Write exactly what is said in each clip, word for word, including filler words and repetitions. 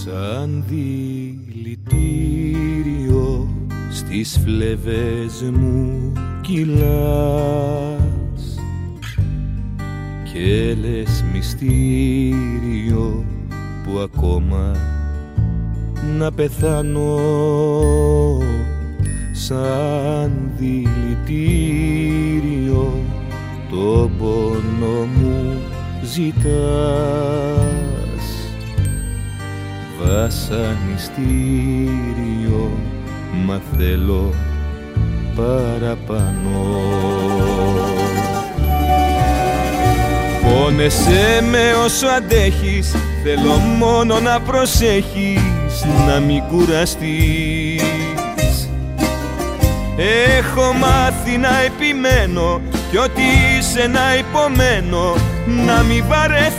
Σαν δηλητήριο στις φλέβες μου κυλάς και λες μυστήριο που ακόμα να πεθάνω. Σαν δηλητήριο το πόνο μου ζητάς, βασανιστήριο, μα θέλω παραπάνω. Πόνεσέ με όσο αντέχεις, θέλω μόνο να προσέχεις, να μην κουραστείς. Έχω μάθει να επιμένω κι ό,τι είσαι να υπομένω, να μην βαρεθείς.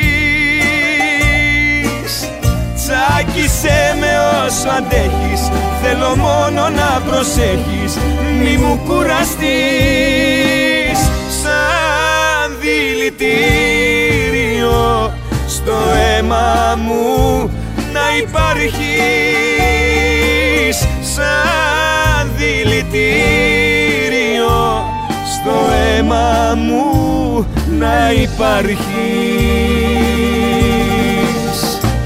Τσάκισέ με όσο αντέχεις, θέλω μόνο να προσέχεις, μη μου κουραστείς. Σαν δηλητήριο στο αίμα μου να υπάρχεις. Σαν δηλητήριο στο αίμα μου να υπάρχεις.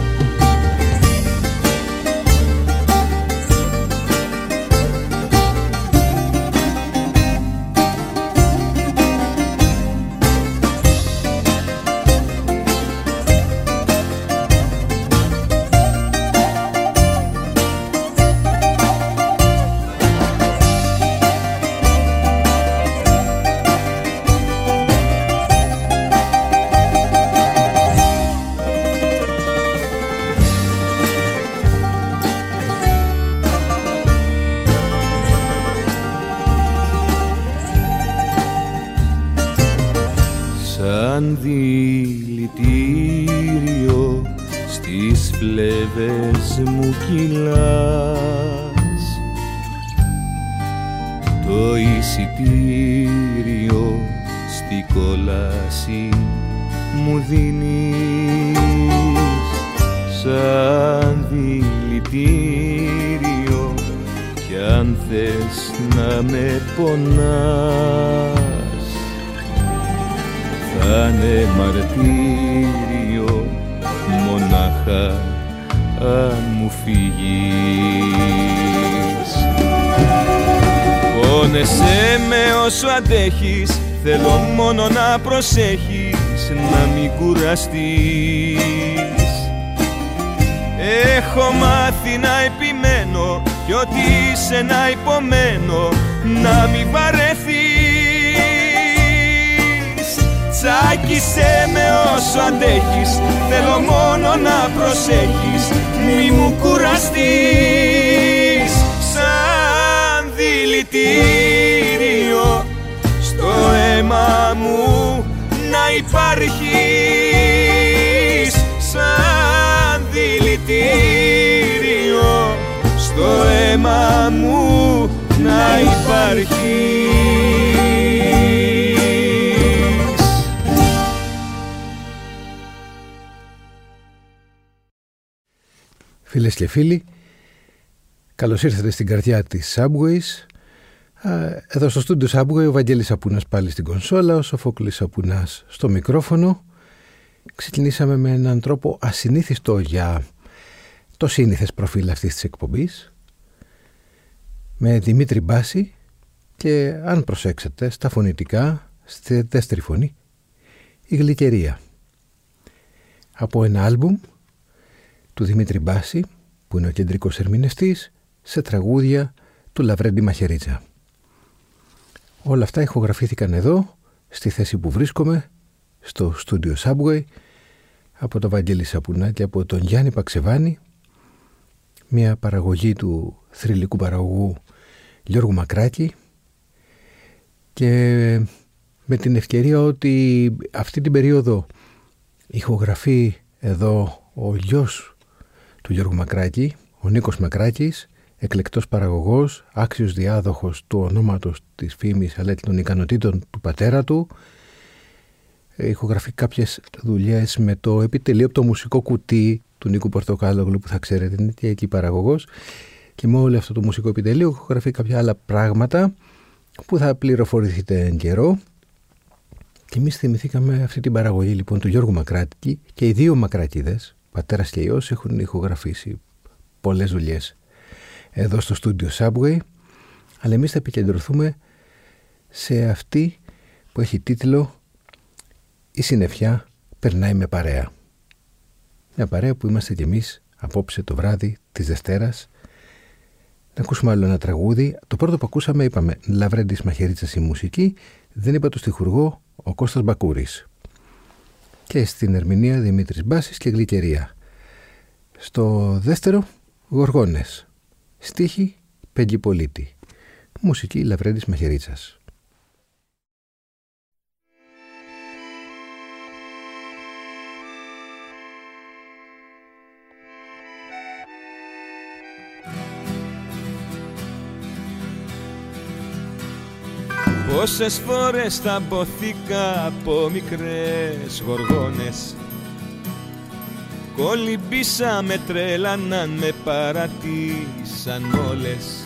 Σαν δηλητήριο στις φλέβες μου κυλάς, το εισιτήριο στη κόλαση μου δίνεις. Σαν δηλητήριο κι αν θες να με πονάς, θα είναι μαρτύριο μονάχα αν μου φύγεις. Πόνεσέ με όσο αντέχεις, θέλω μόνο να προσέχεις, να μην κουραστείς. Έχω μάθει να επιμένω κι ό,τι είσαι να υπομένω, να μην βαρεθείς. Τσάκισέ με όσο αντέχεις, θέλω μόνο να προσέχεις, μη μου κουραστείς. Σαν δηλητήριο στο αίμα μου να υπάρχεις. Σαν δηλητήριο στο αίμα μου να υπάρχεις. Φίλες και φίλοι, καλώς ήρθατε στην καρδιά της Subways. Εδώ στο στούντιο Subway ο Βαγγέλης Σαπούνας πάλι στην κονσόλα, ο Σοφόκλης Σαπούνας στο μικρόφωνο. Ξεκινήσαμε με έναν τρόπο ασυνήθιστο για το σύνηθες προφίλ αυτής της εκπομπής, με Δημήτρη Μπάση και, αν προσέξετε, στα φωνητικά, στη δεύτερη φωνή, η Γλυκερία. Από ένα άλμπουμ του Δημήτρη Μπάση, που είναι ο κεντρικός ερμηνευτής, σε τραγούδια του Λαβρέντη Μαχαιρίτσα. Όλα αυτά ηχογραφήθηκαν εδώ, στη θέση που βρίσκομαι, στο στούντιο Subway, από τον Βαγγέλη Σαπουνά και από τον Γιάννη Παξεβάνη, μια παραγωγή του θρυλικού παραγωγού Γιώργου Μακράκη, και με την ευκαιρία ότι αυτή την περίοδο ηχογραφεί εδώ ο γιος του Γιώργου Μακράκη, ο Νίκος Μακράκης, εκλεκτός παραγωγός, άξιος διάδοχος του ονόματος, της φήμης αλλά και των ικανοτήτων του πατέρα του. Ηχογραφεί κάποιες δουλειές με το επιτελείο από το Μουσικό Κουτί του Νίκου Πορτοκάλογλου, που θα ξέρετε είναι και εκεί παραγωγός, και με όλο αυτό το μουσικό επιτελείο έχω γραφεί κάποια άλλα πράγματα που θα πληροφορηθείτε εν καιρό. Και εμείς θυμηθήκαμε αυτή την παραγωγή λοιπόν του Γιώργου Μακράτη, και οι δύο Μακράτηδες, πατέρας και υιός, έχουν ηχογραφήσει πολλές δουλειές εδώ στο στούντιο Subway, αλλά εμείς θα επικεντρωθούμε σε αυτή που έχει τίτλο «Η συννεφιά περνάει με παρέα». Μια παρέα που είμαστε κι εμείς απόψε το βράδυ της Δευτέρας. Να ακούσουμε άλλο ένα τραγούδι. Το πρώτο που ακούσαμε, είπαμε, Λαβρέντης Μαχαιρίτσας η μουσική, δεν είπα το στιχουργό ο Κώστας Μπακούρης. Και στην ερμηνεία Δημήτρης Μπάσης και Γλυκερία. Στο δεύτερο, Γοργόνες. Στίχη Πέγγι Πολίτη. Μουσική Λαβρέντης Μαχαιρίτσας. Πόσες φορές θα μποθήκα από μικρές γοργόνες, κολυμπήσα, με τρέλαναν, με παρατήσαν όλες.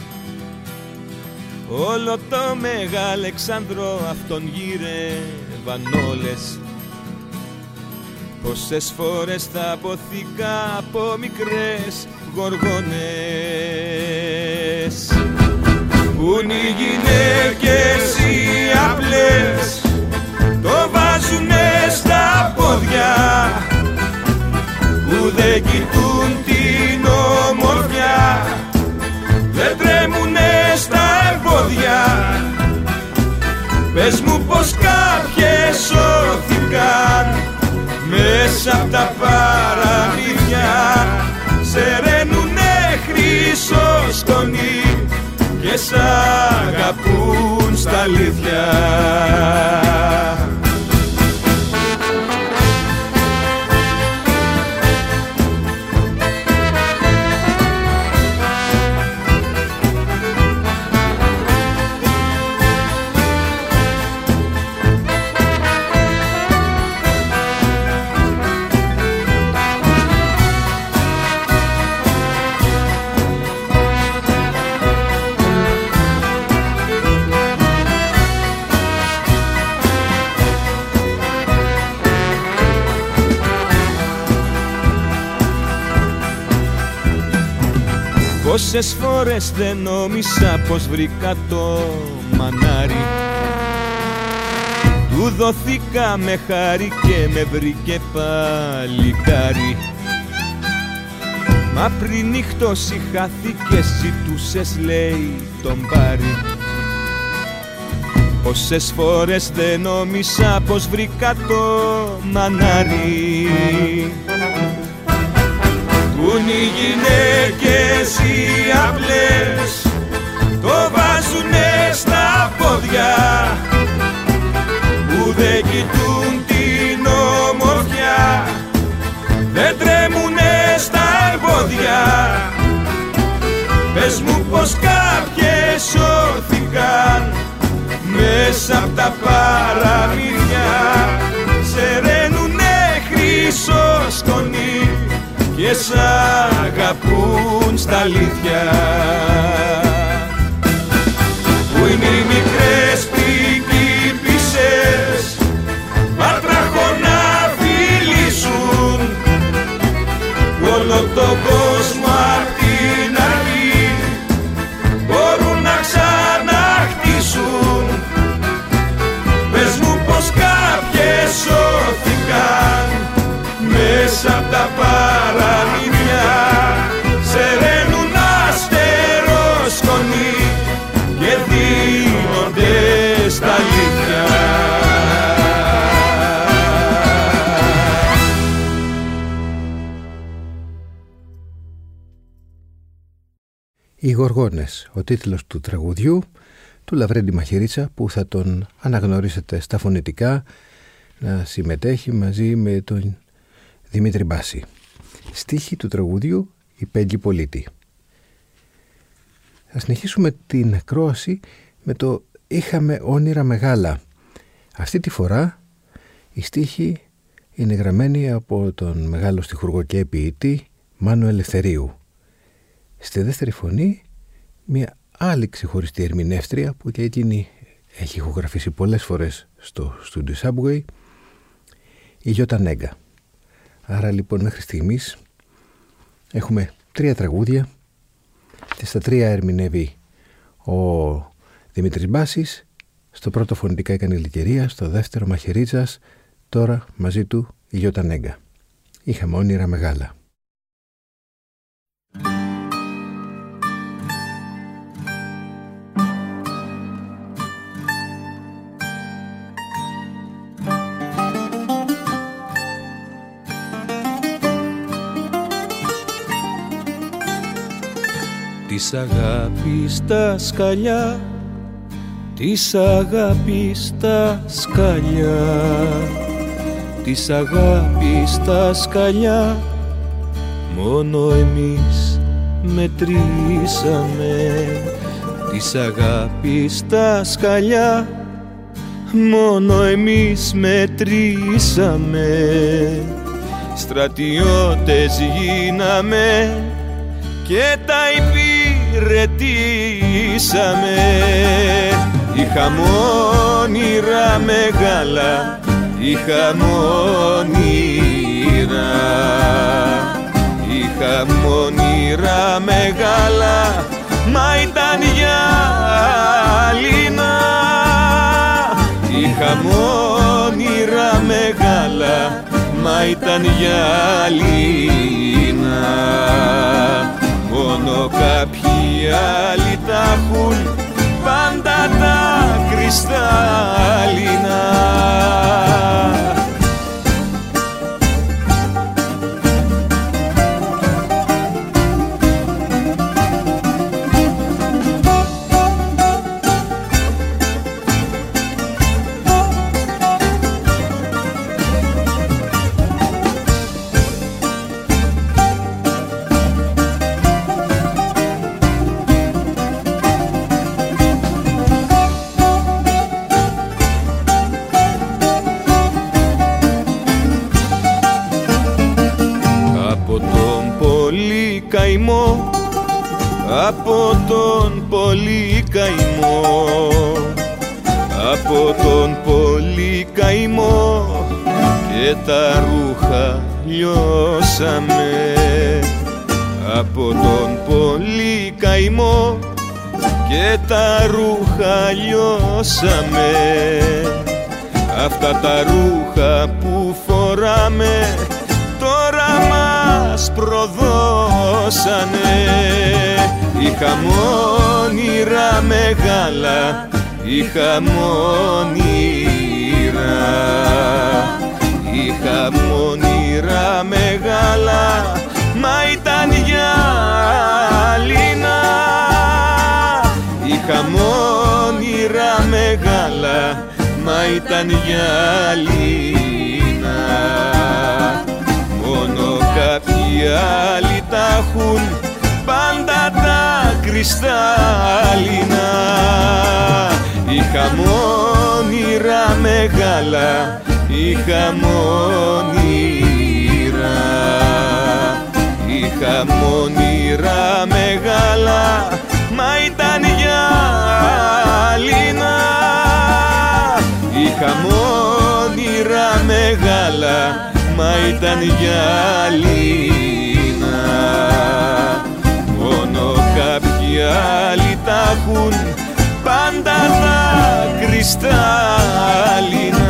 Όλο το Μεγαλεξάνδρο αυτόν γύρευαν όλες. Πόσες φορές θα μποθήκα από μικρές γοργόνες. Πουν οι γυναίκες οι απλές, το βάζουνε στα πόδια, που δεν κοιτούν την ομορφιά, δεν τρέμουνε στα εμπόδια. Πες μου πως κάποιες σώθηκαν μέσα απ' τα παραμύθια, σεραίνουνε χρυσό σκονή και σ' αγαπούν στα αλήθεια. Πόσες φορές δεν νόμισα πως βρήκα το μανάρι, του δοθήκα με χάρη και με βρήκε παλικάρι. Μα πριν νύχτωση χάθηκε, ζητούσες λέει τον πάρει. Πόσες φορές δεν νόμισα πως βρήκα το μανάρι. Πουν οι γυναίκες οι απλές, το βάζουνε στα πόδια, που δεν κοιτούν την ομορφιά, δεν τρέμουνε στα εμπόδια. Πες μου πως κάποιες σώθηκαν μέσα απ' τα παραμύθια, σεραίνουνε χρυσό σκονή και σ' αγαπούν στα αλήθεια. Πού είναι οι μικρές πριγκίπισσες, βάτραχο να φιλήσουν, όλο τον κόσμο απ' την αρχή μπορούν να ξαναχτίσουν. Πες μου πως κάποιες σώθηκαν μέσα απ' τα παραμύθια, σεραίνουν αστεροσκονή και δίνονται στα αλήθεια. Οι Γοργόνες, ο τίτλος του τραγουδιού του Λαβρέντη Μαχαιρίτσα, που θα τον αναγνωρίσετε στα φωνητικά να συμμετέχει μαζί με τον Δημήτρη Μπάση. Στίχη του τραγουδιού η Πέγγι Πολίτη. Θα συνεχίσουμε την ακρόαση με το «Είχαμε όνειρα μεγάλα». Αυτή τη φορά οι στίχοι είναι γραμμένη από τον μεγάλο στιχουργό και ποιητή Μάνο Ελευθερίου. Στη δεύτερη φωνή μια άλλη ξεχωριστή ερμηνεύτρια που και εκείνη έχει ηχογραφήσει πολλές φορές στο στούντιο Subway, η Γιώτα Νέγκα. Άρα λοιπόν μέχρι στιγμής έχουμε τρία τραγούδια και στα τρία ερμηνεύει ο Δημήτρης Μπάσης. Στο πρώτο φωνητικά έκανε Λυκερία, στο δεύτερο Μαχαιρίτσας, τώρα μαζί του η Γιώτα Νέγκα. Είχαμε όνειρα μεγάλα. Της αγάπης τα σκαλιά, της αγάπης τα σκαλιά, της αγάπης τα σκαλιά, μόνο εμείς μετρήσαμε. Της αγάπης τα σκαλιά, μόνο εμείς μετρήσαμε. Στρατιώτες γίναμε και τα υπηρετήσαμε. Είχαμε όνειρα μεγάλα, είχαμε όνειρα, είχαμε όνειρα μεγάλα, μα ήταν γυάλινα. Είχαμε όνειρα μεγάλα, μα ήταν γυάλινα. Μόνο κάποιοι άλλοι τα έχουν πάντα τα κρυστάλλινα. Από τον πολύ καημό, από τον πολύ καημό και τα ρούχα λιώσαμε. Από τον πολύ καημό και τα ρούχα λιώσαμε. Αυτά τα ρούχα που φοράμε τώρα μας προδώσανε. Είχαμε όνειρα μεγάλα, είχαμε όνειρα, είχαμε όνειρα μεγάλα, μα ήταν γυάλινα. Είχαμε όνειρα μεγάλα, μα ήταν γυάλινα. Μόνο κάποιοι άλλοι τα έχουν πάντα τα κρυστάλλινα. Είχαμε όνειρα μεγάλα, είχαμε όνειρα, είχαμε όνειρα μεγάλα, μα ήταν γυάλινα. Είχαμε όνειρα μεγάλα, μα ήταν γυάλινα. Μόνο κάποιοι άλλοι τα έχουν πάντα τα κρυστάλλινα.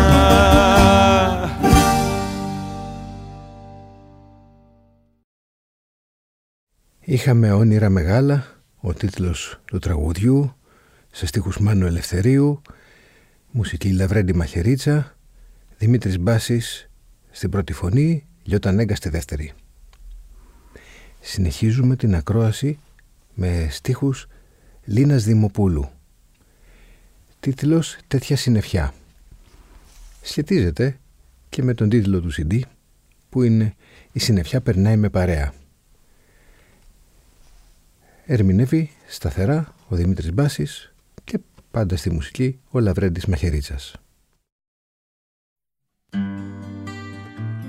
Είχαμε όνειρα μεγάλα, ο τίτλος του τραγουδιού, σε στίχους Μάνου Ελευθερίου, μουσική Λαβρέντη Μαχαιρίτσα, Δημήτρης Μπάσης στην πρώτη φωνή, Γιώτα Νέγκα στη δεύτερη. Συνεχίζουμε την ακρόαση με στίχους Λίνας Δημοπούλου. Τίτλος «Τέτοια συννεφιά». Σχετίζεται και με τον τίτλο του σι ντι που είναι «Η συννεφιά περνάει με παρέα». Ερμηνεύει σταθερά ο Δημήτρης Μπάσης και πάντα στη μουσική ο Λαβρέντης Μαχαιρίτσας.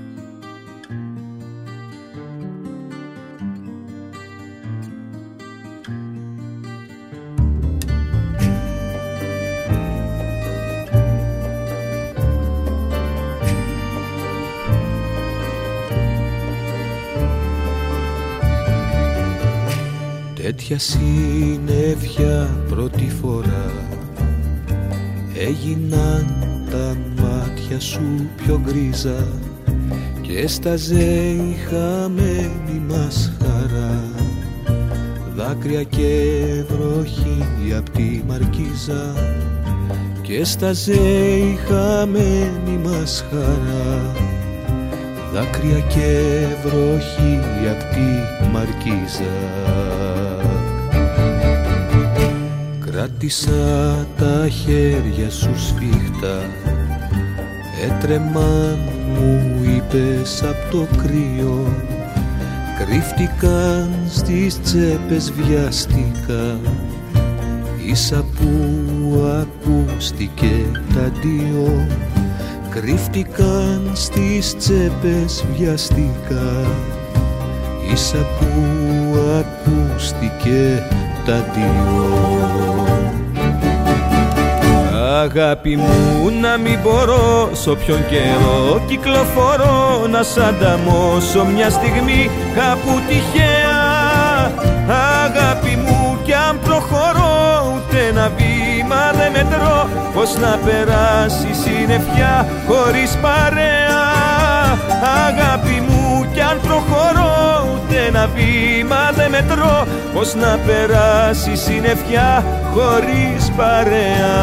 Τέτοια συννεφιά πρώτη φορά έγιναν τα μάτια σου πιο γκρίζα και στάζε η χαμένη μας χαρά, δάκρυα και βροχή απ' τη μαρκίζα και στάζε η χαμένη μας χαρά, δάκρυα και βροχή απ' τη μαρκίζα. Κράτησα τα χέρια σου σφίχτα, έτρεμαν μου είπες απ' το κρύο, κρύφτηκαν στις τσέπες βιαστικά, ίσα που ακούστηκε τ' αντίο, κρύφτηκαν στις τσέπες βιαστικά, ίσα που ακούστηκε τ' αντίο. Αγάπη μου, να μην μπορώ σ' όποιον καιρό κυκλοφορώ, να σ' ανταμώσω μια στιγμή κάπου τυχαία. Αγάπη μου, κι αν προχωρώ ούτε ένα βήμα δεν μετρώ, πως να περάσει συννεφιά χωρίς παρέα. Αγάπη μου, κι αν προχωρώ ούτε ένα βήμα δεν μετρώ, πως να περάσει συννεφιά χωρίς παρέα.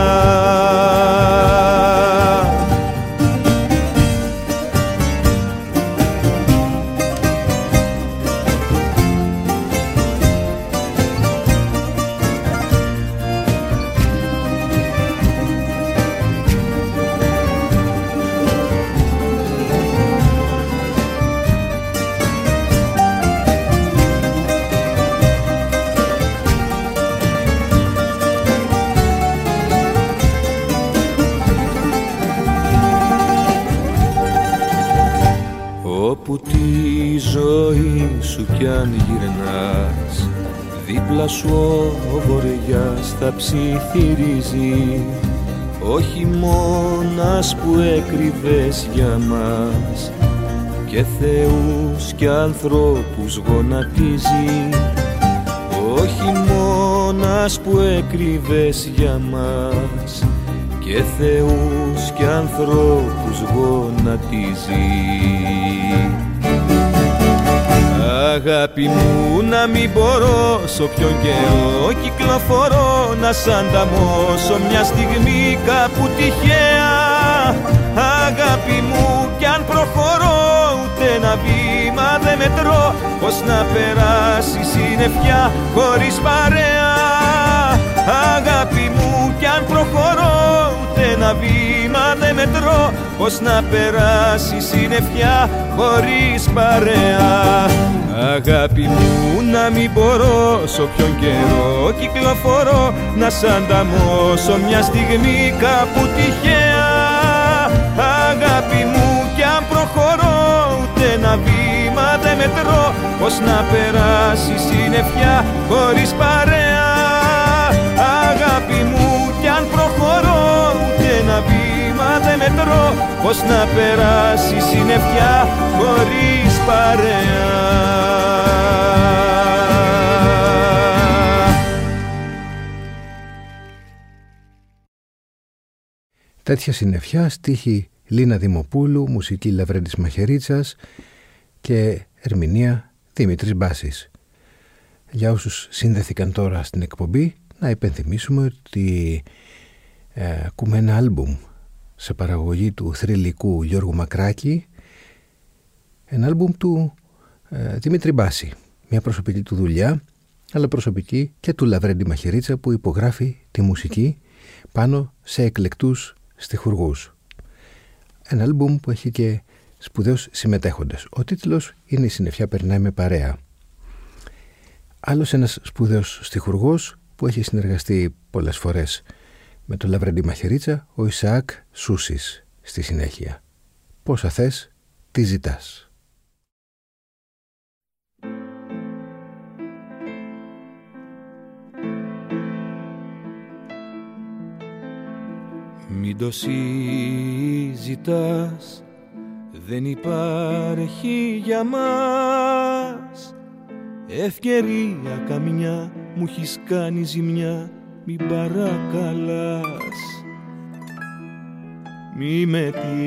Όπου τη ζωή σου κι αν γυρνάς, δίπλα σου ο βοριάς θα ψιθυρίζει, όχι μόνας που έκρυβες για μας και θεούς κι ανθρώπους γονατίζει, όχι μόνας που έκρυβες για μας και θεούς κι ανθρώπους γονατίζει. Αγάπη μου, να μην μπορώ σ' όποιον καιρό κυκλοφορώ, να σ' ανταμώσω μια στιγμή κάπου τυχαία. Αγάπη μου, κι αν προχωρώ ούτε ένα βήμα δεν μετρώ, πως να περάσει συννεφιά χωρίς παρέα. Αγάπη μου, κι αν προχωρώ ούτε ένα βήμα δεν μετρώ, πως να περάσει συννεφιά χωρίς παρέα. Αγάπη μου, να μην μπορώ σ' όποιον καιρό κυκλοφορώ, να σ' ανταμώσω μια στιγμή κάπου τυχαία. Αγάπη μου, κι αν προχωρώ ούτε ένα βήμα δεν μετρώ, πως να περάσει συννεφιά χωρίς παρέα. Αγάπη μου, κι αν προχωρώ ούτε ένα βήμα δεν μετρώ, πως να περάσει συννεφιά χωρίς παρέα. Τέτοια συννεφιά, στίχη Λίνα Δημοπούλου, μουσική Λαβρέντης Μαχαιρίτσας και ερμηνεία Δημήτρης Μπάσης. Για όσους συνδεθήκαν τώρα στην εκπομπή, να υπενθυμίσουμε ότι ε, ακούμε ένα άλμπουμ σε παραγωγή του θρυλικού Γιώργου Μακράκη, ένα άλμπουμ του ε, Δημήτρη Μπάση, μια προσωπική του δουλειά, αλλά προσωπική και του Λαβρέντη Μαχαιρίτσα, που υπογράφει τη μουσική πάνω σε εκλεκτούς στιχουργούς. Ένα άλμπουμ που έχει και σπουδαίους συμμετέχοντες. Ο τίτλος είναι «Η συννεφιά περνάει με παρέα». Άλλος ένας σπουδαίος στιχουργός που έχει συνεργαστεί πολλές φορές με τον Λαβρέντη Μαχαιρίτσα, ο Ισαάκ Σούσης, στη συνέχεια. Πόσα θες, τι ζητάς. Μην το συζητάς, δεν υπάρχει για μας ευκαιρία καμιά, μου έχεις κάνει ζημιά, μην παρακαλάς. Μη με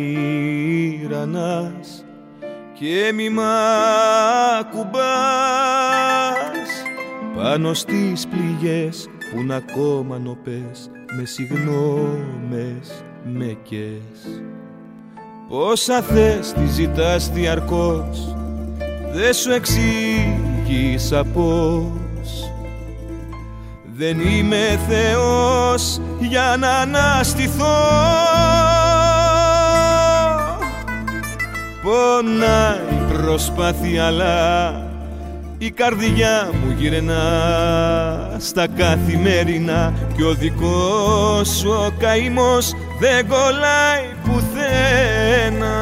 τυραννάς και μη μ' ακουμπάς πάνω στις πληγές που ν' ακόμα νοπές, με συγγνώμες με κες. Πόσα θες τι ζητάς διαρκώς, δε σου εξήγησα πως δεν είμαι Θεός για να αναστηθώ. Πονάει η προσπάθεια αλλά η καρδιά μου γυρνά στα καθημερινά κι ο δικός σου ο καημός δεν κολλάει πουθενά.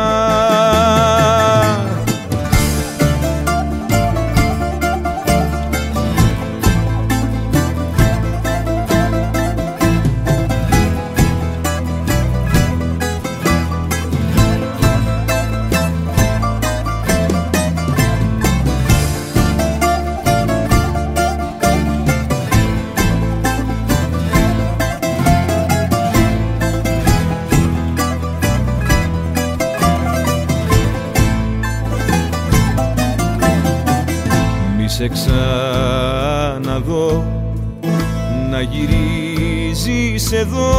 Σε ξαναδώ να γυρίζεις εδώ,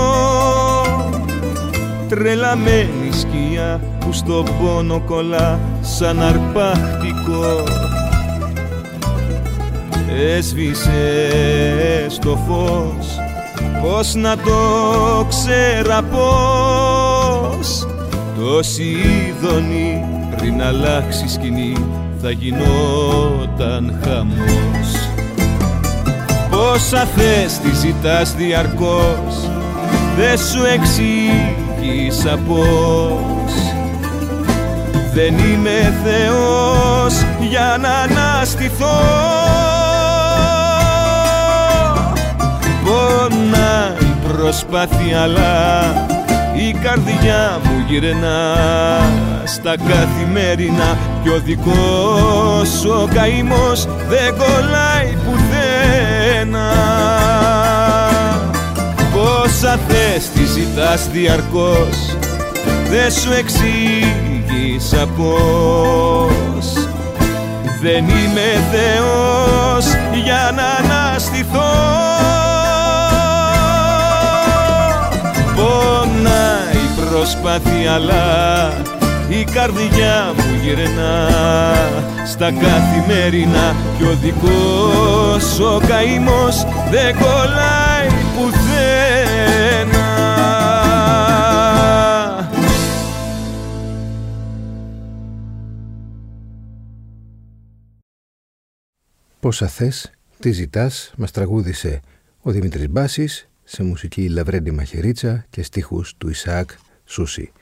τρελαμένη σκιά που στο πόνο κολλά σαν αρπακτικό. Έσβησες το φως, πώς να το ξέρα πως τόση ειδονή πριν αλλάξει σκηνή θα γινόταν χαμός. Πόσα θες τι ζητάς διαρκώς, δε σου εξήγησα πως δεν είμαι Θεός για να αναστηθώ. Πονάει η προσπάθεια αλλά η καρδιά μου γυρνά στα καθημερινά κι ο δικός σου ο καημός δεν κολλάει πουθενά. Πόσα θες τι ζητάς διαρκώς, δε σου εξήγησα πως δεν είμαι Θεός για να αναστηθώ. Πονάει η προσπάθεια αλλά η καρδιά μου γυρνά στα καθημερινά κι ο δικός ο καημός δεν κολλάει πουθενά. Πόσα θες, τι ζητάς, μας τραγούδισε ο Δημήτρης Μπάσης σε μουσική Λαβρέντη Μαχαιρίτσα και στίχους του Ισαάκ Σούση.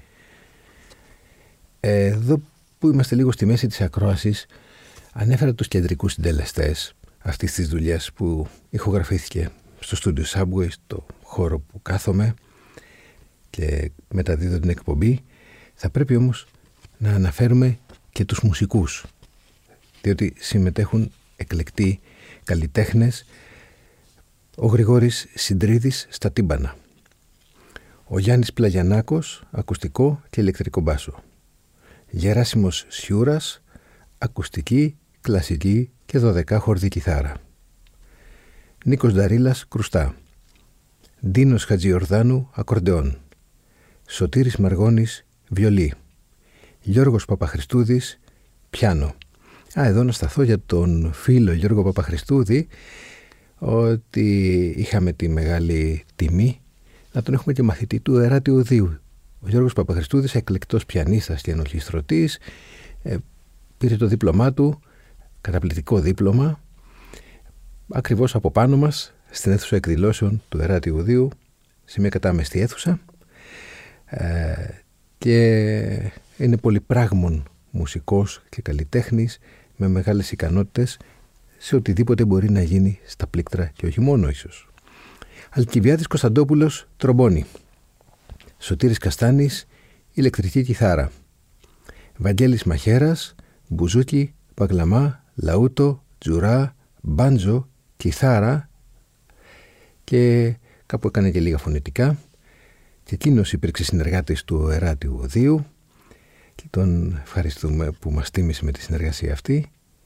Εδώ που είμαστε λίγο στη μέση της ακρόασης, ανέφερα τους κεντρικούς συντελεστές αυτής της δουλειάς που ηχογραφήθηκε στο στούντιο Subway, στο χώρο που κάθομαι και μεταδίδω την εκπομπή. Θα πρέπει όμως να αναφέρουμε και τους μουσικούς, διότι συμμετέχουν εκλεκτοί καλλιτέχνες. Ο Γρηγόρης Συντρίδης στα τύμπανα, ο Γιάννης Πλαγιανάκος ακουστικό και ηλεκτρικό μπάσο, Γεράσιμος Σιούρας ακουστική, κλασική και δωδεκάχορδη κιθάρα, Νίκος Νταρίλας κρουστά, Ντίνος Χατζιορδάνου ακορντεόν, Σωτήρης Μαργώνης βιολί, Γιώργος Παπαχριστούδης πιάνο. Α, εδώ να σταθώ για τον φίλο Γιώργο Παπαχριστούδη, ότι είχαμε τη μεγάλη τιμή να τον έχουμε και μαθητή του Εράτη Οδείου. Ο Γιώργος Παπαχριστούδης, εκλεκτός πιανίστας και ενορχιστρωτής, ε, πήρε το δίπλωμά του, καταπληκτικό δίπλωμα, ακριβώς από πάνω μας, στην αίθουσα εκδηλώσεων του Εράτη Οδείου, σε μια κατάμεστη αίθουσα, ε, και είναι πολυπράγμων μουσικός και καλλιτέχνης με μεγάλες ικανότητες σε οτιδήποτε μπορεί να γίνει στα πλήκτρα και όχι μόνο ίσως. Αλκιβιάδης Κωνσταντόπουλος τρομπόνι, Σωτήρης Καστάνης ηλεκτρική κιθάρα, Βαγγέλης Μαχαίρας μπουζούκι, παγκλαμά, λαούτο, τζουρά, μπάντζο, κιθάρα και κάπου έκανε και λίγα φωνητικά. Και εκείνος υπήρξε συνεργάτης του Εράτιου Οδείου και τον ευχαριστούμε που μας τίμησε με τη συνεργασία αυτή.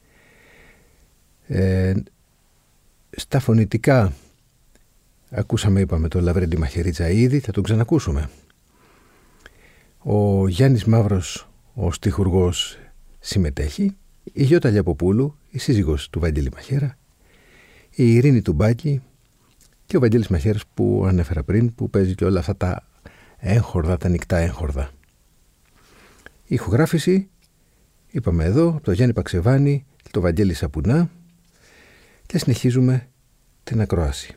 Ε, στα φωνητικά ακούσαμε, είπαμε, το Λαβρέντη Μαχαιρίτσα ήδη, θα τον ξανακούσουμε. Ο Γιάννης Μαύρος, ο στιχουργός, συμμετέχει. Η Γιώτα Λιαποπούλου, η σύζυγος του Βαγγέλη Μαχαίρα, η Ειρήνη Τουμπάκη και ο Βαγγέλης Μαχαίρας που ανέφερα πριν, που παίζει και όλα αυτά τα έγχορδα, τα νικτά έγχορδα. Η ηχογράφηση, είπαμε εδώ, από τον Γιάννη Παξεβάνη και τον Βαγγέλη Σαπουνά, και συνεχίζουμε την ακρόαση.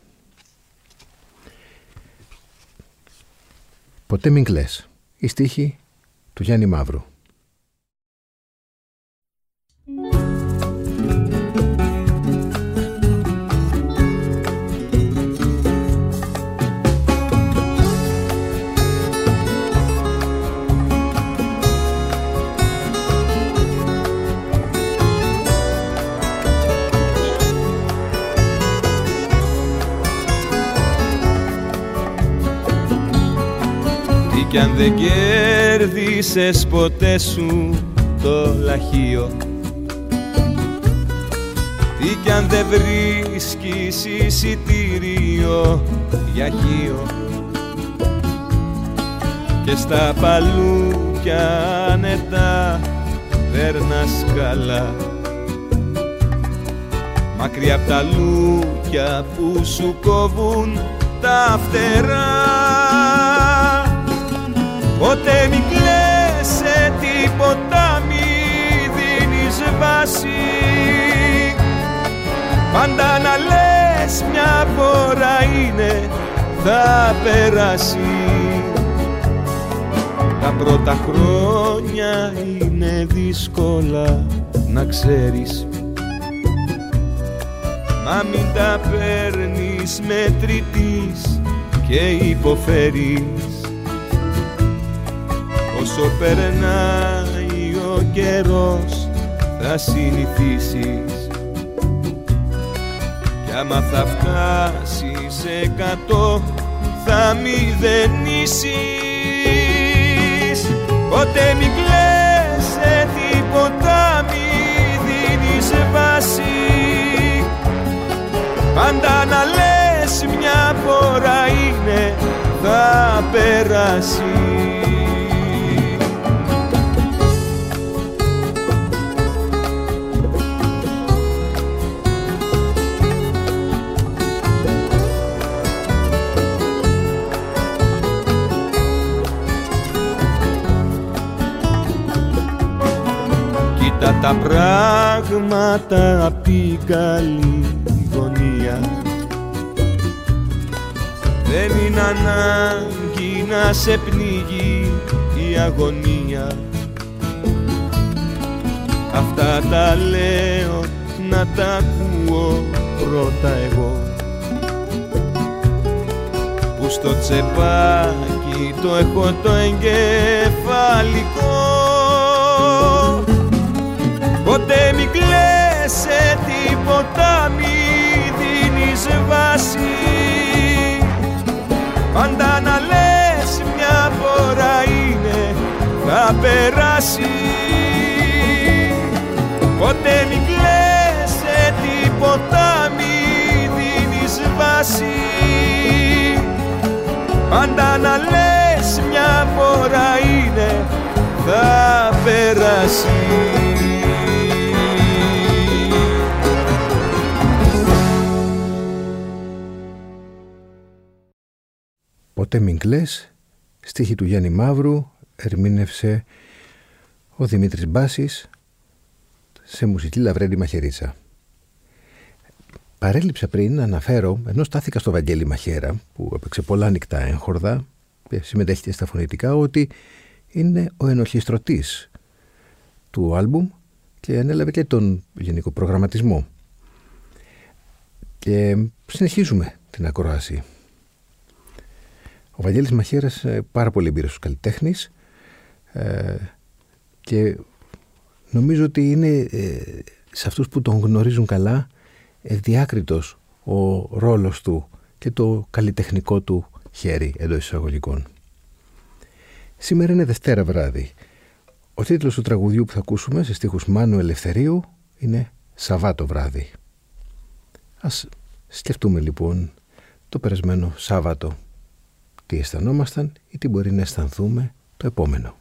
Ποτέ μην κλαις. Η στίχη του Γιάννη Μαύρου. Κι αν δεν κέρδισες ποτέ σου το λαχείο, τι κι αν δεν βρίσκεις εισιτήριο για χείο, και στα παλούκια άνετα περνάς καλά, μακριά απ' τα λούκια που σου κόβουν τα φτερά. Ποτέ μην κλαις, σε τίποτα μη δίνεις βάση, πάντα να λες μια φορά είναι, θα περάσει. Τα πρώτα χρόνια είναι δύσκολα, να ξέρεις, μα μην τα παίρνεις μετρητής και υποφέρεις. Όσο περνάει ο καιρός θα συνηθίσεις, κι άμα θα φτάσεις εκατό θα μηδενίσεις. Ποτέ μην κλαις, σε τίποτα μη δίνεις βάση, πάντα να λες μια φορά είναι, θα περάσει. Τα πράγματα απ' την καλή γωνία, δεν είναι ανάγκη να σε πνίγει η αγωνία. Αυτά τα λέω να τα ακούω πρώτα εγώ, που στο τσεπάκι το έχω το εγκεφαλικό. Ποτέ μην κλαις, σε τίποτα μη δίνεις βάση, πάντα να λες μια φορά είναι, θα περάσει. Ποτέ μην κλαις, σε τίποτα μη δίνεις βάση, πάντα να λες μια φορά είναι, θα περάσει. Ποτέ μην κλαις, στίχη του Γιάννη Μαύρου, ερμήνευσε ο Δημήτρης Μπάσης σε μουσική Λαβρέντη Μαχαιρίτσα. Παρέλειψα πριν να αναφέρω, ενώ στάθηκα στο Βαγγέλη Μαχαίρα, που έπαιξε πολλά νικτά έγχορδα και συμμετέχει και στα φωνητικά, ότι είναι ο ενορχιστρωτής του άλμπουμ και ανέλαβε και τον γενικό προγραμματισμό. Και συνεχίζουμε την ακρόαση. Ο Βαγγέλης Μαχαίρας, πάρα πολύ εμπειρός καλλιτέχνης, ε, και νομίζω ότι είναι ε, σε αυτούς που τον γνωρίζουν καλά, ευδιάκριτος ο ρόλος του και το καλλιτεχνικό του χέρι εντός εισαγωγικών. Σήμερα είναι Δευτέρα βράδυ. Ο τίτλος του τραγουδιού που θα ακούσουμε σε στίχους Μάνου Ελευθερίου είναι «Σαββάτο βράδυ». Ας σκεφτούμε λοιπόν το περασμένο Σάββατο, τι αισθανόμασταν ή τι μπορεί να αισθανθούμε το επόμενο.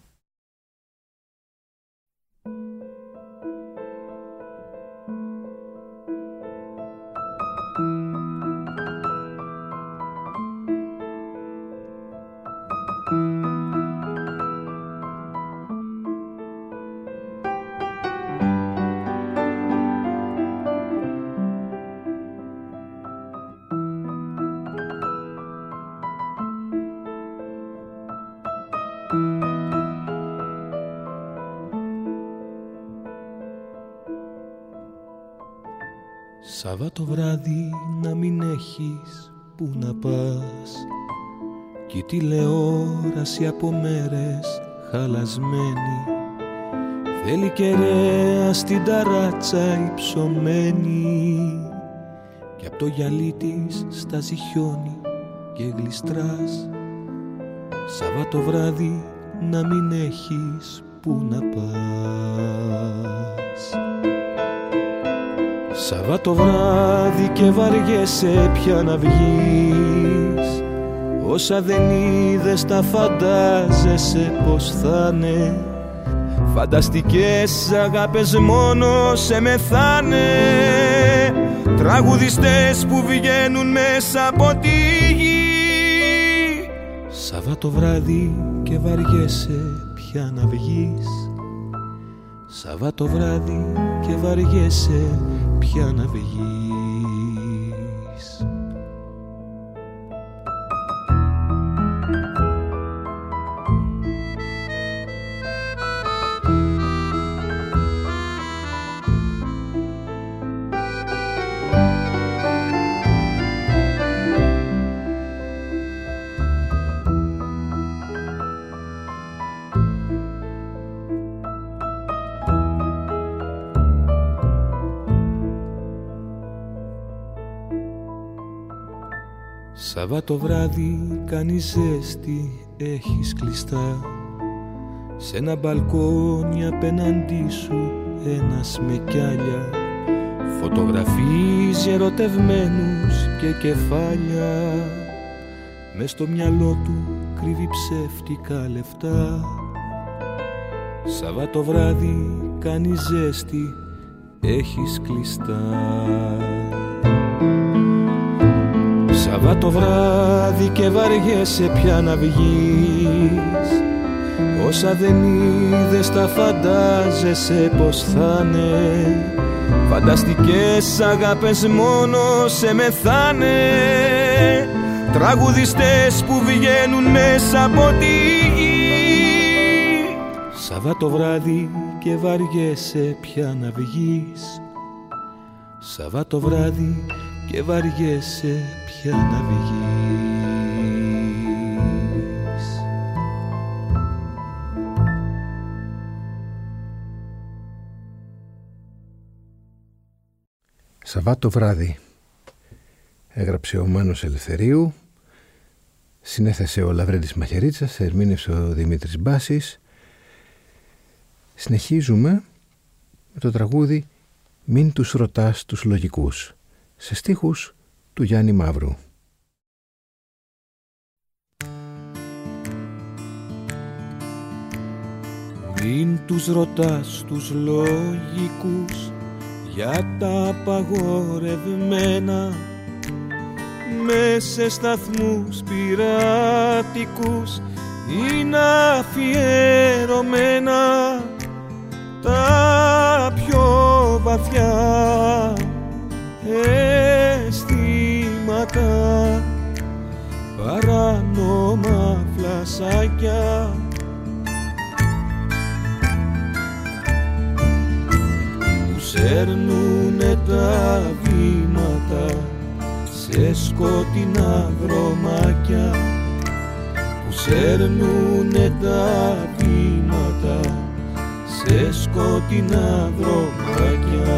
Σαββάτο βράδυ να μην έχεις που να πας κι η τηλεόραση από μέρες χαλασμένη θέλει κεραία στην ταράτσα υψωμένη και απ' το γυαλί της στάζει χιόνι και γλιστράς. Σαββάτο βράδυ να μην έχεις που να πας. Σαββάτο βράδυ και βαριέσαι πια να βγεις, όσα δεν είδες τα φαντάζεσαι πως θα'ναι, φανταστικές αγάπες μόνο σε μεθάνε, τραγουδιστές που βγαίνουν μέσα από τη γη. Σαββάτο βράδυ και βαριέσαι πια να βγεις, Σαββάτο βράδυ και βαριέσαι πια να βγεις. Σαββάτο βράδυ κάνει ζέστη, έχεις κλειστά σε ένα μπαλκόνι απέναντί σου ένας με κιάλια, φωτογραφίζει ερωτευμένους και κεφάλια, μες στο μυαλό του κρύβει ψεύτικα λεφτά. Σαββάτο βράδυ κάνει ζέστη, έχεις κλειστά. Σαββάτο βράδυ και βαριέσαι πια να βγεις, όσα δεν είδες τα φαντάζεσαι πως θα'ναι, φανταστικές αγάπες μόνο σε μεθάνε, τραγουδιστές που βγαίνουν μέσα από τη γη. Σαββάτο βράδυ και βαριέσαι πια να βγεις, Σαββάτο βράδυ και βαριέσαι πια να βγεις. Σαββάτο βράδυ έγραψε ο Μάνος Ελευθερίου, συνέθεσε ο Λαβρέντης Μαχαιρίτσας, ερμήνευσε ο Δημήτρης Μπάσης. Συνεχίζουμε με το τραγούδι «Μην τους ρωτάς τους λογικούς», σε στίχους του Γιάννη Μαύρου. Μην τους ρωτάς τους λογικούς για τα απαγορευμένα, μες σε σταθμούς πειρατικούς είναι αφιερωμένα τα πιο βαθιά αισθήματα, παράνομα φλασάκια. Που σέρνουνε τα βήματα σε σκοτεινά δρομάκια, που σέρνουνε τα βήματα σε σκοτεινά δρομάκια.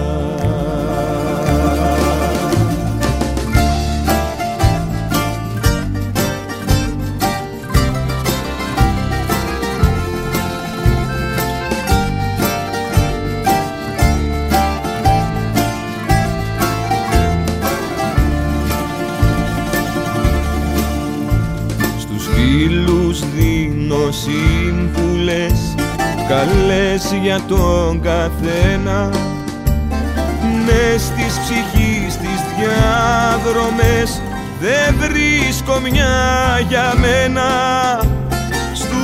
Σύμβουλες καλές για τον καθένα, μες της ψυχής τις διάδρομες δεν βρίσκω μια για μένα. Στου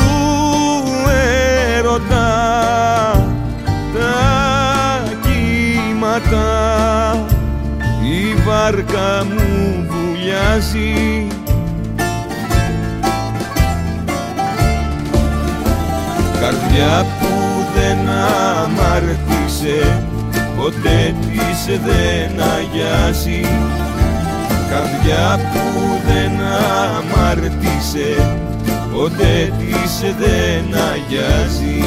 έρωτα τα κύματα η βάρκα μου βουλιάζει. Καρδιά που δεν αμάρτησε, ποτέ της δεν αγιάζει. Καρδιά που δεν αμάρτησε, ποτέ της δεν αγιάζει.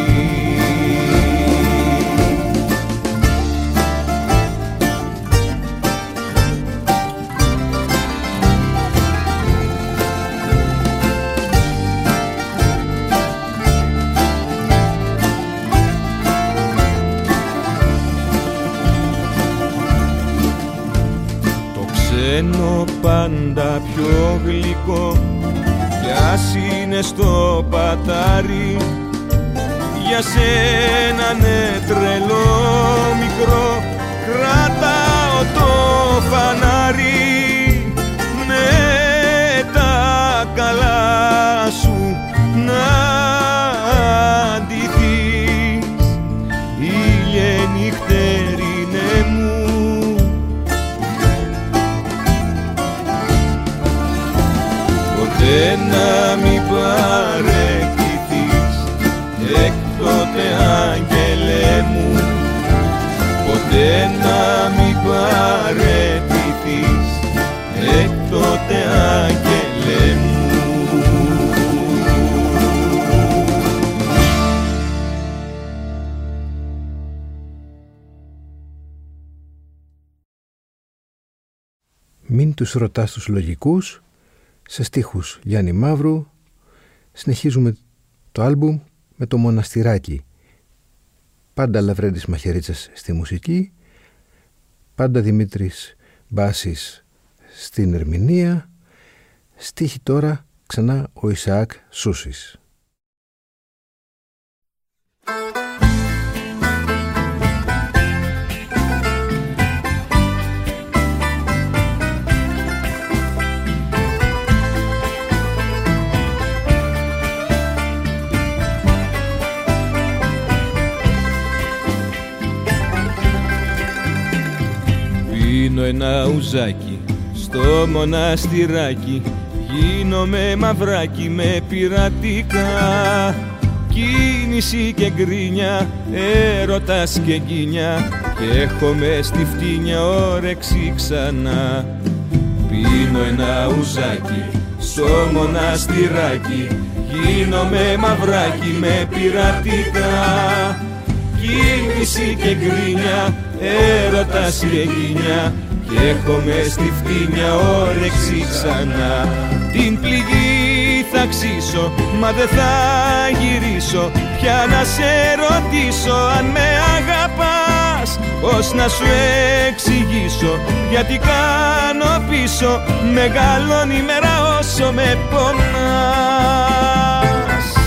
Ενώ πάντα πιο γλυκό κι ας είναι στο πατάρι, για σένα ναι τρελό μικρό κρατάω το φανάρι. Με τα καλά σου να αντιθείς, ήλιε νυχτερινέ μου. Ποτέ να μην παραιτηθείς, έκτοτε άγγελε μου. Ποτέ να μην παραιτηθείς, έκτοτε άγγελε μου. Μην τους ρωτάς τους λογικούς, σε στίχους Γιάννη Μαύρου. Συνεχίζουμε το άλμπουμ με το Μοναστηράκι. Πάντα Λαβρέντης Μαχαιρίτσας στη μουσική, πάντα Δημήτρης Μπάσης στην ερμηνεία, στίχη τώρα ξανά ο Ισαάκ Σούσης. Πίνω ένα ουζάκι στο μοναστηράκι, γίνομαι μαυράκι με πειρατικά. Κίνηση και γκρίνια, έρωτας και γκίνια, και έχομαι στη φτύνια όρεξη ξανά. Πίνω ένα ουζάκι στο μοναστηράκι, γίνομαι μαυράκι με πειρατικά. Κίνηση και γκρίνια, έρωτας και γκίνια, και έχομαι στη φτύνια όρεξη ξανά. Την πληγή θα ξύσω, μα δεν θα γυρίσω πια να σε ρωτήσω αν με αγαπάς. Πώς να σου εξηγήσω γιατί κάνω πίσω, μεγαλώνει η μέρα όσο με πονάς.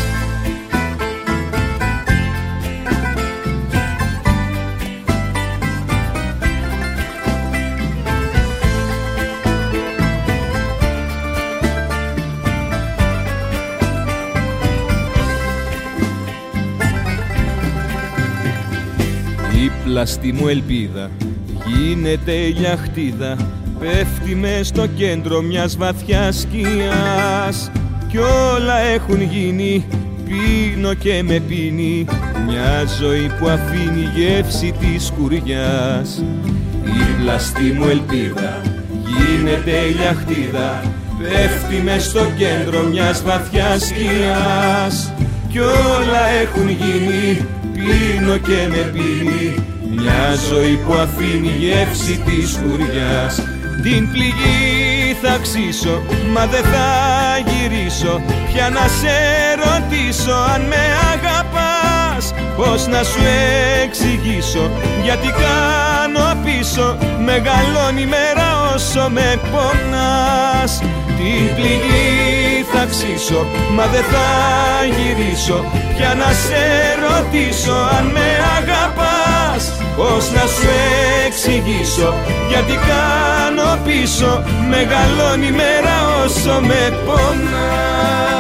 Η πλαστή μου ελπίδα γίνεται λιαχτίδα, πέφτει μες στο κέντρο μιας βαθιάς σκιάς. Κι όλα έχουν γίνει, πίνω και με πίνει, μια ζωή που αφήνει γεύση της σκουριάς. Η πλαστή μου ελπίδα γίνεται λιαχτίδα, πέφτει μες στο κέντρο μιας βαθιάς σκιάς. Κι όλα έχουν γίνει, πίνω και με πίνει μια ζωή που αφήνει γεύση της φουριάς. Την πληγή θα ξύσω, μα δεν θα γυρίσω πια να σε ρωτήσω αν με αγαπάς. Πώς να σου εξηγήσω γιατί κάνω πίσω, μεγαλώνει η μέρα όσο με πονάς. Την πληγή θα ξύσω, μα δεν θα γυρίσω πια να σε ρωτήσω αν με αγαπάς. Πώς να σου εξηγήσω γιατί κάνω πίσω, μεγαλώνει η μέρα όσο με πονάς.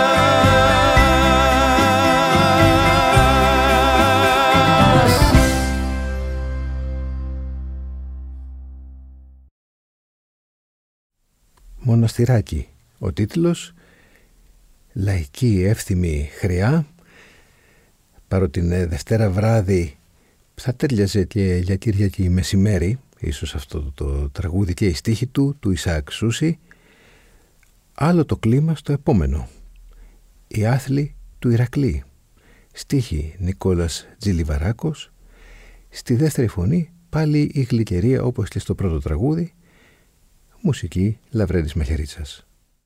Μοναστηράκι ο τίτλος, λαϊκή εύθυμη χρειά. Παρότι είναι Δευτέρα βράδυ, θα τέριαζε και για Κυριακή μεσημέρι ίσως αυτό το, το τραγούδι και η στίχη του, του Ισαάκ Σούση. Άλλο το κλίμα στο επόμενο, οι άθλοι του Ηρακλή, στίχη Νικόλας Τζιλιβαράκος. Στη δεύτερη φωνή πάλι η γλυκερία όπως και στο πρώτο τραγούδι, μουσική Λαβρέντης Μαχαιρίτσας.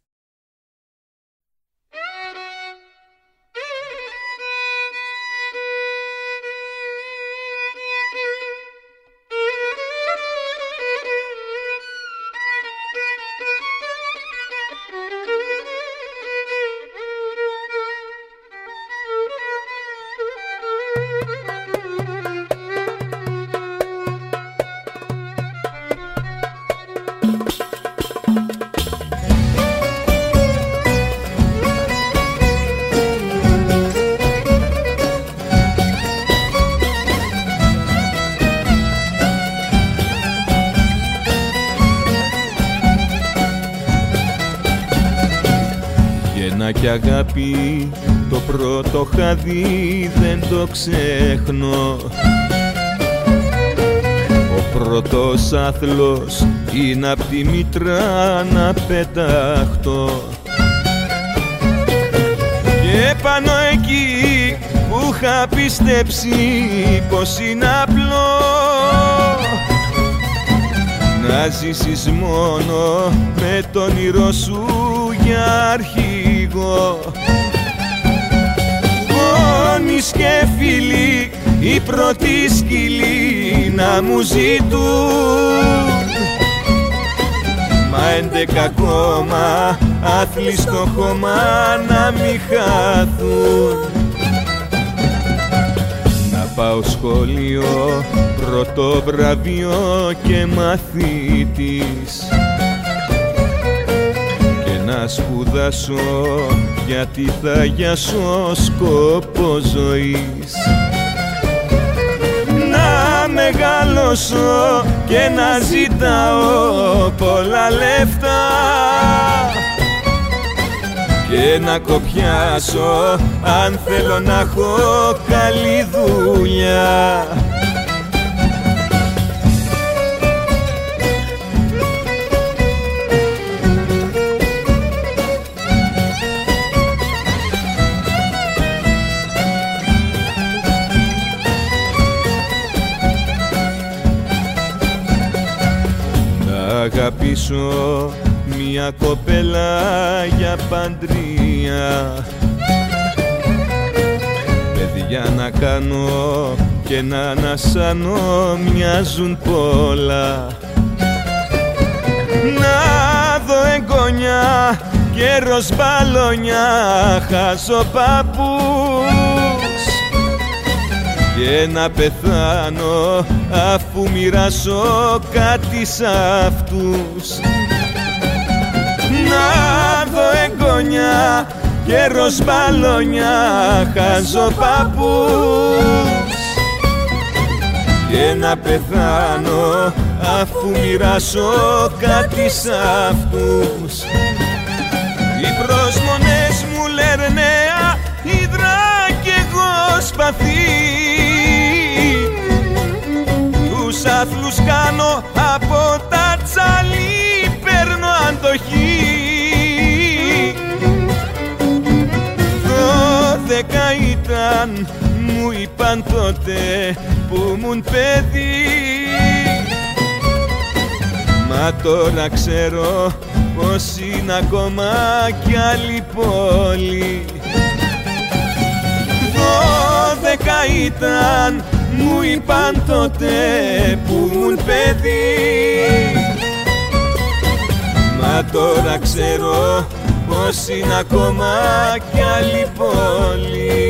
Κι αγάπη το πρώτο χαδί δεν το ξέχνω. Ο πρώτος άθλος είναι απ' τη μήτρα να πεταχτώ. Και πάνω εκεί που είχα πιστέψει πως είναι απλό να ζήσεις μόνο με τον όνειρο σου για αρχηγό. Γόνεις και φίλοι οι πρώτοι σκυλοί να μου ζητούν, μα έντεκα ακόμα άθλοι στο χώμα να μη χαθούν. Να πάω σχολείο, πρώτο βραβείο και μαθήτης, να σπουδάσω γιατί θα γιάσω σκόπο ζωής. Να μεγαλώσω και να ζητάω πολλά λεφτά και να κοπιάσω αν θέλω να έχω καλή δουλειά. Αγαπήσω μια κοπέλα για παντρία, παιδιά να κάνω και να ανασάνω μοιάζουν πολλά. Να δω εγγόνια και ροσμπαλόνια χαζοπαπούς και να πεθάνω αφού μοιράσω κάτι σ' αυτούς. Να δω εγγόνια και ροσμπαλόνια χαζοπαπούς και να πεθάνω αφού μοιράσω κάτι σ' αυτούς. Οι προσμονές μου λερναία υδρά κι εγώ σπαθί, τους άθλους κάνω από τα τσάλι, παίρνω αντοχή. Δώδεκα ήταν μου είπαν τότε που μουν παιδί. Μα τώρα ξέρω πως είναι ακόμα κι άλλη πόλη. Δώδεκα ήταν, μου είπαν τότε που μουν παιδί. Μα τώρα ξέρω πως είναι ακόμα κι άλλη πόλη.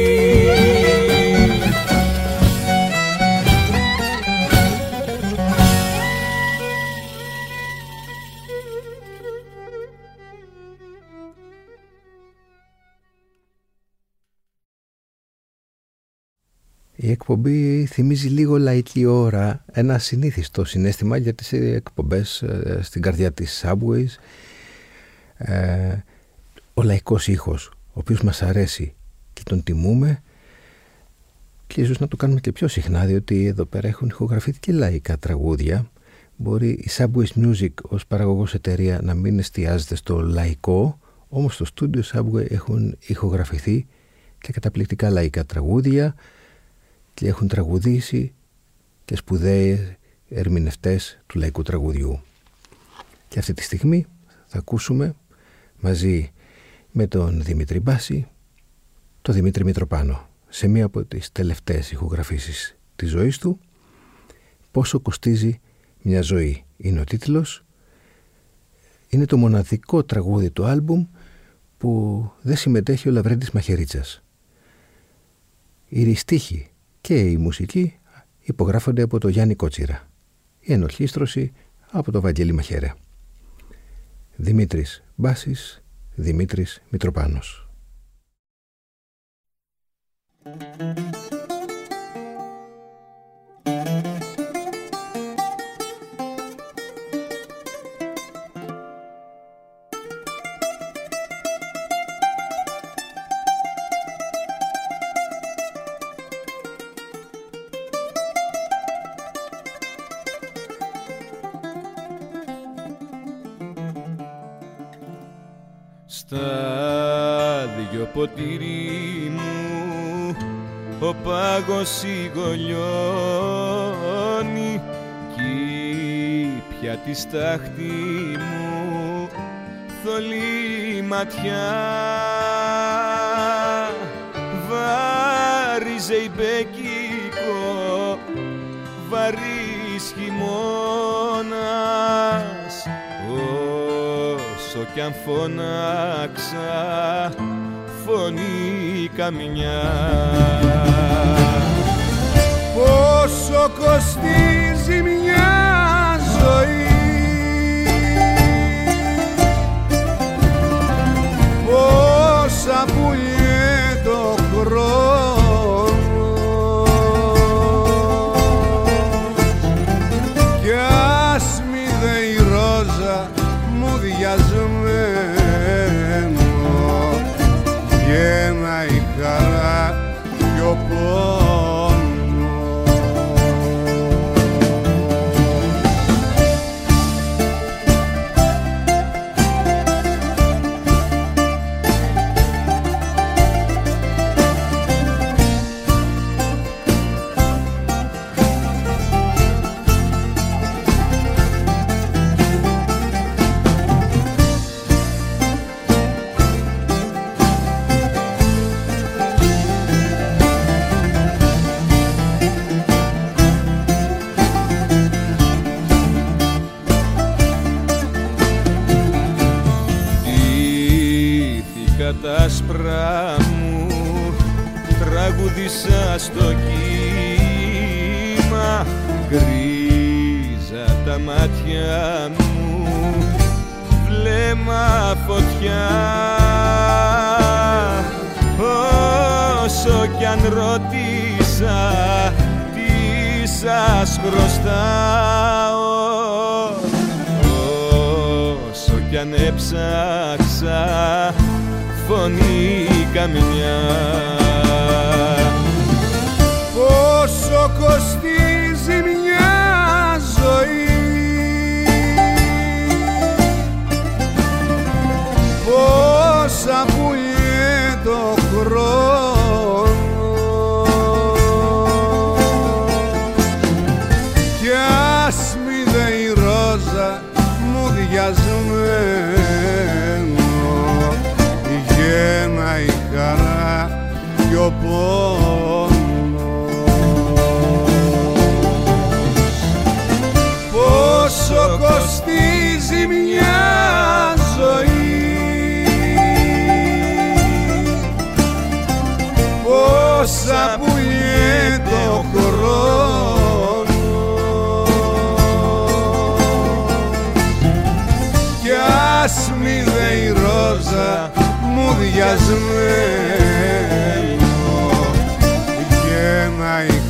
Η εκπομπή θυμίζει λίγο λαϊκή ώρα, ένα συνήθιστο συναίσθημα για τις εκπομπές στην καρδιά της Subways. Ε, ο λαϊκός ήχος, ο οποίος μας αρέσει και τον τιμούμε, και ίσως να το κάνουμε και πιο συχνά, διότι εδώ πέρα έχουν ηχογραφηθεί και λαϊκά τραγούδια. Μπορεί η Subways Music ως παραγωγός εταιρεία να μην εστιάζεται στο λαϊκό, όμως στο στούντιο Subway έχουν ηχογραφηθεί και καταπληκτικά λαϊκά τραγούδια και έχουν τραγουδήσει και σπουδαίοι ερμηνευτές του λαϊκού τραγουδιού. Και αυτή τη στιγμή θα ακούσουμε μαζί με τον Δημήτρη Μπάση το Δημήτρη Μητροπάνο σε μία από τις τελευταίες ηχογραφήσεις της ζωής του. «Πόσο κοστίζει μια ζωή» είναι ο τίτλος. Είναι το μοναδικό τραγούδι του άλμπουμ που δεν συμμετέχει ο Λαβρέντης Μαχαιρίτσας. Οι στίχοι και η μουσική υπογράφονται από το Γιάννη Κότσιρα, η ενορχήστρωση από το Βαγγέλη Μαχαίρε. Δημήτρης Μπάσης, Δημήτρης Μητροπάνος. Στα δυο ποτήρι μου ο πάγος σιγολιώνει κι πια τη στάχτη μου θολή ματιά. Βάριζε υπέκικο βαρύς χειμώνας, όσο κι αν φώναξα φωνή καμιά. Πόσο κοστίζει μια ζωή, πόσα πουλιέ το χρόνο, κι ας μη δε η ρόζα μου διασμένο, γένα η χαρά κι ο πόνος. Τα άσπρα μου τραγούδισα στο κύμα, γκρίζα τα μάτια μου, βλέμμα φωτιά. Όσο κι αν ρώτησα τι σας χρωστάω, όσο κι αν έψαξα φωνή καμιά. Πόσο κοστίζει μια ζωή, πόσα πουλιέ το χρόνο,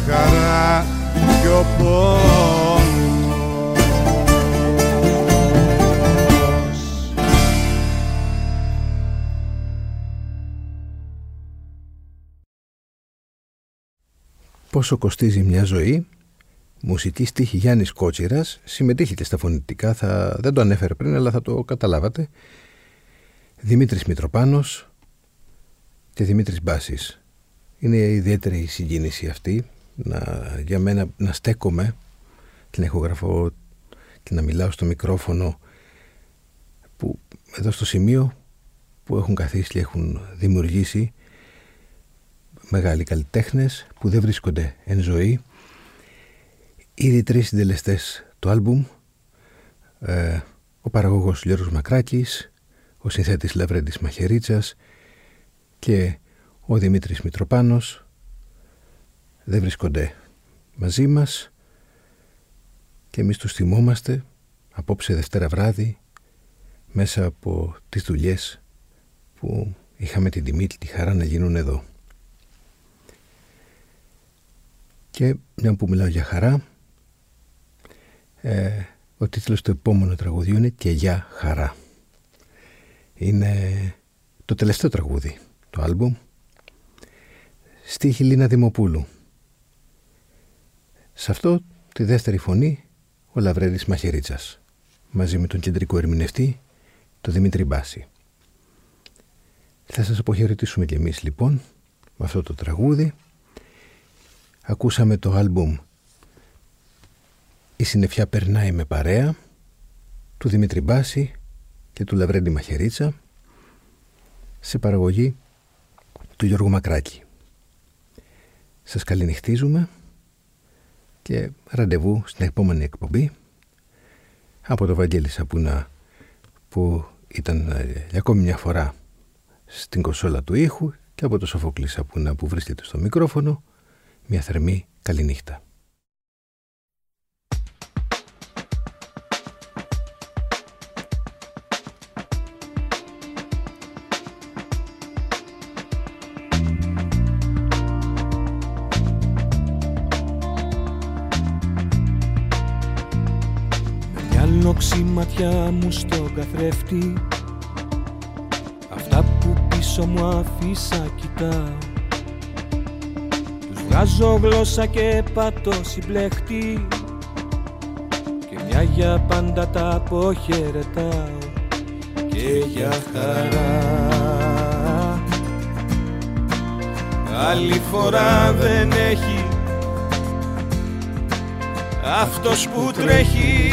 χαρά κι ο πόνος. Πόσο κοστίζει μια ζωή? Μουσική στίχη Γιάννης Κότσιρας. Συμμετείχε και στα φωνητικά, θα, δεν το ανέφερε πριν, αλλά θα το καταλάβατε. Δημήτρης Μητροπάνος και Δημήτρης Μπάσης. Είναι ιδιαίτερη η συγκίνηση αυτή, να, για μένα να στέκομαι και να ηχογραφώ και να μιλάω στο μικρόφωνο, που εδώ στο σημείο που έχουν καθίσει και έχουν δημιουργήσει μεγάλοι καλλιτέχνες που δεν βρίσκονται εν ζωή. Ήδη τρεις συντελεστές το άλμπουμ, ε, ο παραγωγός Γιώργος Μακράκης, ο συνθέτης Λαβρέντης Μαχαιρίτσας και ο Δημήτρης Μητροπάνος δεν βρίσκονται μαζί μας και εμείς τους θυμόμαστε απόψε Δευτέρα βράδυ μέσα από τις δουλειές που είχαμε την τιμή και τη χαρά να γίνουν εδώ. Και μια που μιλάω για χαρά, ε, ο τίτλος του επόμενου τραγουδιού είναι «Και για χαρά». Είναι το τελευταίο τραγούδι, το άλμπουμ, στίχη Λίνα Δημοπούλου. Σε αυτό τη δεύτερη φωνή ο Λαβρέντης Μαχαιρίτσας, μαζί με τον κεντρικό ερμηνευτή, τον Δημήτρη Μπάση. Θα σας αποχαιρετήσουμε κι εμείς λοιπόν με αυτό το τραγούδι. Ακούσαμε το άλμπουμ «Η συννεφιά περνάει με παρέα» του Δημήτρη Μπάση και του Λαβρέντη Μαχαιρίτσα, σε παραγωγή του Γιώργου Μακράκη. Σας καληνυχτίζουμε και ραντεβού στην επόμενη εκπομπή από το Βαγγέλη Σαπούνα, που ήταν για ακόμη μια φορά στην κονσόλα του ήχου, και από το Σοφόκλη Σαπούνα που βρίσκεται στο μικρόφωνο. Μια θερμή καληνύχτα. Με μια λόξη ματιά μου στο καθρέφτη, αυτά που πίσω μου αφήσα κοιτάω. Βγάζω γλώσσα και πατώ συμπλέχτη και μια για πάντα τα αποχαιρετάω. Και για χαρά άλλη φορά δεν έχει αυτός που τρέχει,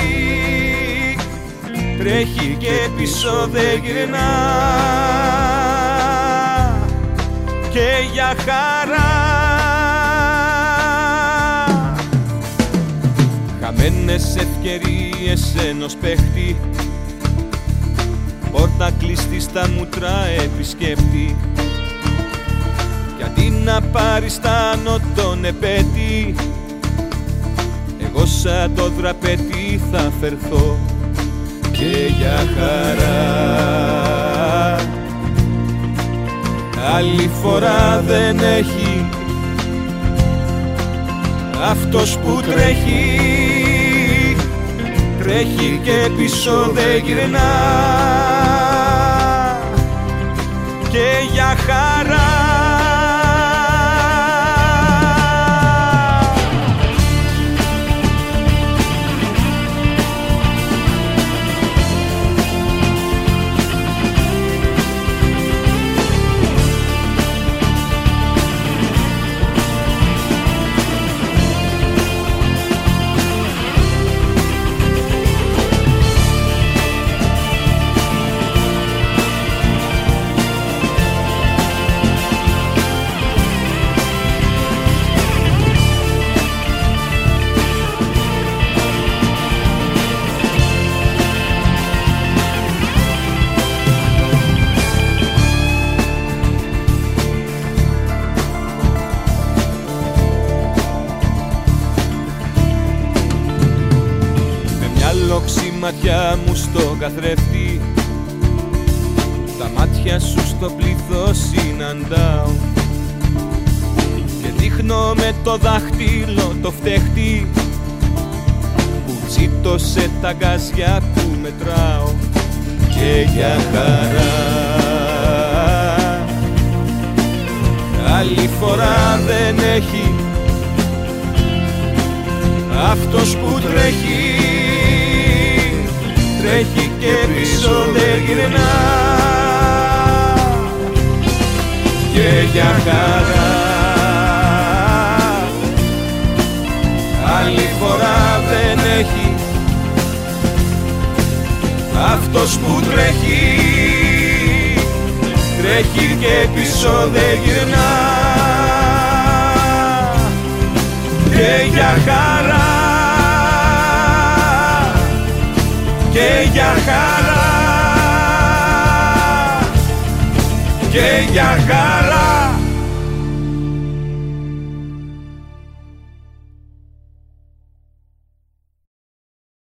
τρέχει και πίσω δεν γυρνά. Και για χαρά χαμένες ευκαιρίες ενός παίχτη, πόρτα κλειστή στα μούτρα επισκέπτη, κι αντί να πάρεις τα άνω τον επέτη, εγώ σαν το δραπέτη θα φερθώ. Και για χαρά άλλη φορά δεν έχει αυτός που τρέχει, τρέχει και πίσω δεν γυρνά. Και για χαρά ματιά μου στο καθρέφτη, τα μάτια σου στο πλήθος συναντάω, και δείχνω με το δάχτυλο το φταίχτη που τσίτωσε τα γκάζια που μετράω και για χαρά. Άλλη φορά δεν έχει αυτός που τρέχει, τρέχει και πίσω δεν γυρνά και για χαρά. Άλλη φορά δεν έχει αυτός που τρέχει, τρέχει και πίσω δεν γυρνά και για χαρά, και για χαρά, και για χαρά.